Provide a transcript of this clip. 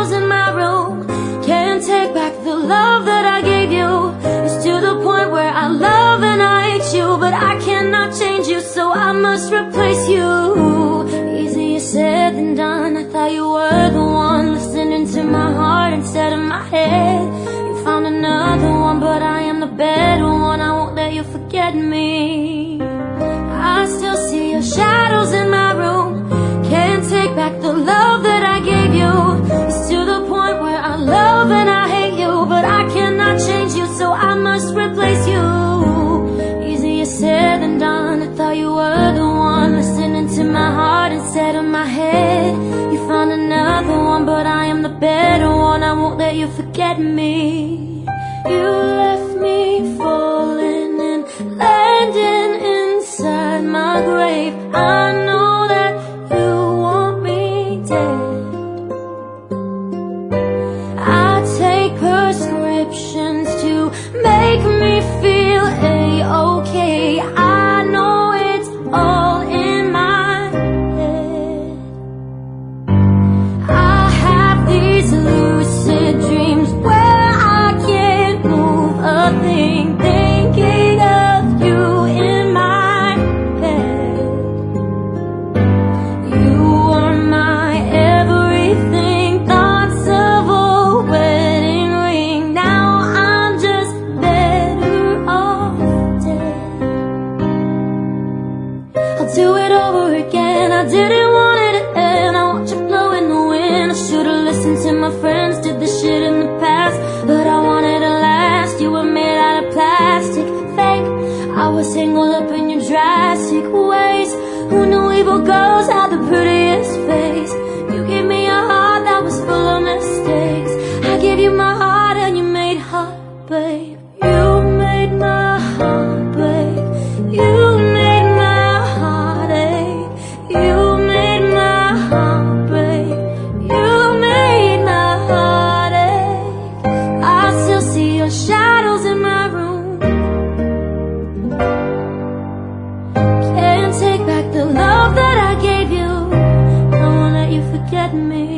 shadows in my room. Can't take back the love that I gave you. It's to the point where I love and I hate you, but I cannot change you, so I must replace you. Easier said than done. I thought you were the one, listening to my heart instead of my head. You found another one, but I am the better one. I won't let you forget me. I still see your shadows in my room. Can't take back the love that I gave you. It's to the point where I love and I hate you, but I cannot change you, so I must replace you. Easier said than done. I thought you were the one, listening to my heart instead of my head. You found another one, but I am the better one. I won't let you forget me. You left me falling and landing inside my grave. I know that you want me dead. I take prescriptions to make me feel A-okay. I know it's all in my head. I have these lucid dreams where I can't move a thing, thinking of you in my head. You are my everything, thoughts of a wedding ring. Now I'm just better off dead. I'll do it over again. I didn't want it to end. I watch it blow in the wind. I should've listened to my friends, did the shit in the past, but I wanted to last. You were made out of plastic, fake. I was tangled up in your drastic ways. Who knew evil girls had the prettiest face? You gave me a heart that was full of mistakes. I gave you my heart and you made heartbreak. You made my heart break. You made my heart ache. You made my heart break. You made my heart ache. I still see your shadows in my room. Can't take back the love that I gave you. I won't let you forget me.